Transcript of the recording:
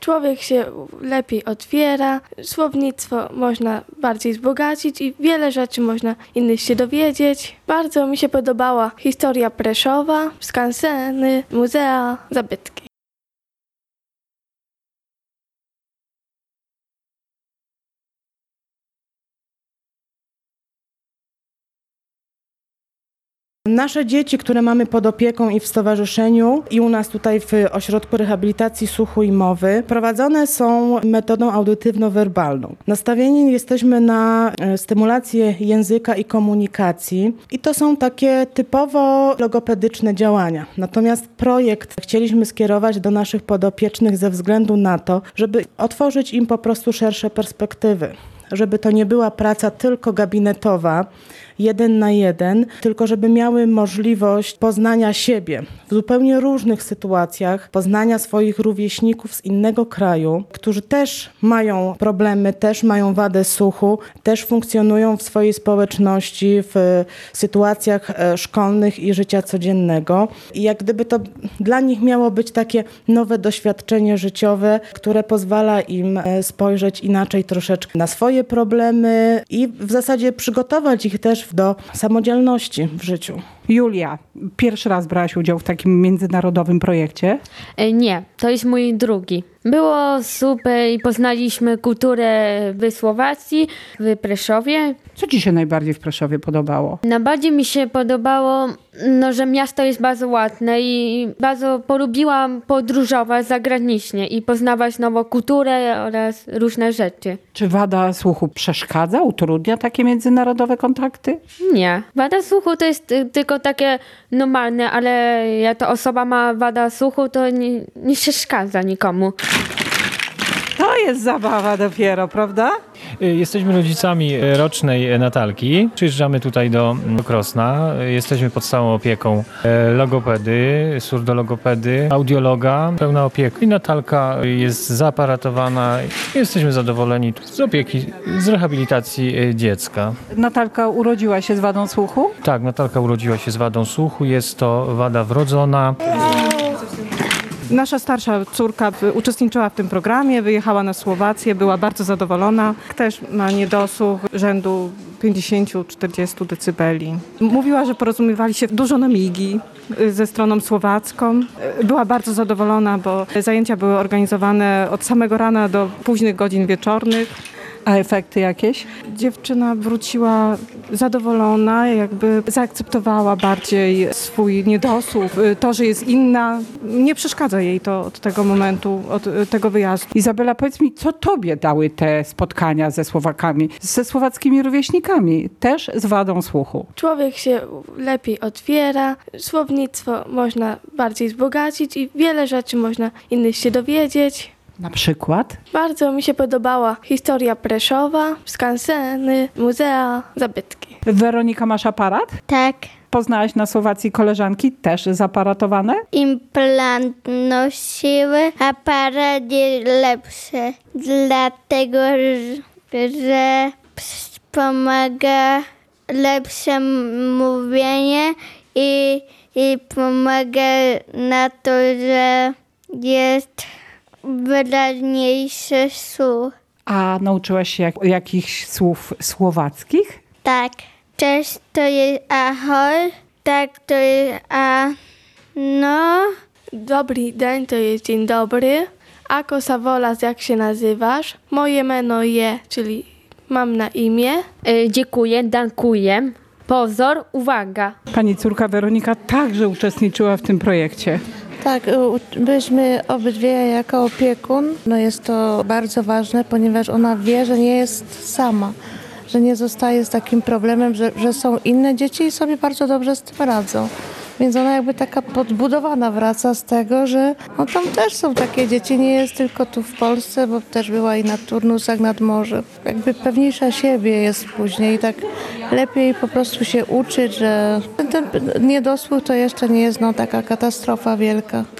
Człowiek się lepiej otwiera, słownictwo można bardziej wzbogacić i wiele rzeczy można innych się dowiedzieć. Bardzo mi się podobała historia Preszowa, skanseny, muzea, zabytki. Nasze dzieci, które mamy pod opieką i w stowarzyszeniu i u nas tutaj w Ośrodku Rehabilitacji Słuchu i Mowy, prowadzone są metodą audytywno-werbalną. Nastawieni jesteśmy na stymulację języka i komunikacji i to są takie typowo logopedyczne działania. Natomiast projekt chcieliśmy skierować do naszych podopiecznych ze względu na to, żeby otworzyć im po prostu szersze perspektywy. Żeby to nie była praca tylko gabinetowa, 1 na 1, tylko żeby miały możliwość poznania siebie w zupełnie różnych sytuacjach, poznania swoich rówieśników z innego kraju, którzy też mają problemy, też mają wadę słuchu, też funkcjonują w swojej społeczności, w sytuacjach szkolnych i życia codziennego. I jak gdyby to dla nich miało być takie nowe doświadczenie życiowe, które pozwala im spojrzeć inaczej troszeczkę na swoje problemy i w zasadzie przygotować ich też do samodzielności w życiu. Julia, pierwszy raz brałaś udział w takim międzynarodowym projekcie? Nie, to jest mój drugi. Było super i poznaliśmy kulturę w Słowacji, w Preszowie. Co ci się najbardziej w Preszowie podobało? Najbardziej mi się podobało, że miasto jest bardzo ładne i bardzo polubiłam podróżować zagranicznie i poznawać nową kulturę oraz różne rzeczy. Czy wada słuchu przeszkadza, utrudnia takie międzynarodowe kontakty? Nie. Wada słuchu to jest tylko takie normalne, ale jak to osoba ma wada słuchu, to nie przeszkadza nikomu. To jest zabawa dopiero, prawda? Jesteśmy rodzicami rocznej Natalki. Przyjeżdżamy tutaj do Krosna. Jesteśmy pod stałą opieką logopedy, surdologopedy, audiologa, pełna opieka. I Natalka jest zaaparatowana. Jesteśmy zadowoleni z opieki, z rehabilitacji dziecka. Natalka urodziła się z wadą słuchu? Tak, Natalka urodziła się z wadą słuchu. Jest to wada wrodzona. Nasza starsza córka uczestniczyła w tym programie, wyjechała na Słowację, była bardzo zadowolona. Też ma niedosłuch rzędu 50-40 decybeli. Mówiła, że porozumiewali się dużo na migi ze stroną słowacką. Była bardzo zadowolona, bo zajęcia były organizowane od samego rana do późnych godzin wieczornych. A efekty jakieś? Dziewczyna wróciła zadowolona, jakby zaakceptowała bardziej swój niedosłuch. To, że jest inna, nie przeszkadza jej to od tego momentu, od tego wyjazdu. Izabela, powiedz mi, co tobie dały te spotkania ze Słowakami, ze słowackimi rówieśnikami, też z wadą słuchu? Człowiek się lepiej otwiera, słownictwo można bardziej wzbogacić i wiele rzeczy można innych się dowiedzieć. Na przykład? Bardzo mi się podobała historia Preszowa, skanseny, muzea, zabytki. Weronika, masz aparat? Tak. Poznałaś na Słowacji koleżanki też zaparatowane? Implant nosiły, aparat jest lepszy, dlatego że pomaga lepsze mówienie i pomaga na to, że jest wyraźniejszy słuch. A nauczyłaś się jakichś słów słowackich? Tak. Cześć to jest ahoj, tak to jest no. Dobry dzień to jest dzień dobry. Ako sa volas, jak się nazywasz? Moje meno je, czyli mam na imię. Dziękuję, dankuję. Pozor, uwaga. Pani córka Weronika także uczestniczyła w tym projekcie. Tak, byliśmy obydwie jako opiekun. No jest to bardzo ważne, ponieważ ona wie, że nie jest sama, że nie zostaje z takim problemem, że są inne dzieci i sobie bardzo dobrze z tym radzą. Więc ona jakby taka podbudowana wraca z tego, że no tam też są takie dzieci, nie jest tylko tu w Polsce, bo też była i na turnusach nad morzem. Jakby pewniejsza siebie jest później i tak lepiej po prostu się uczyć, że ten niedosłuch to jeszcze nie jest taka katastrofa wielka.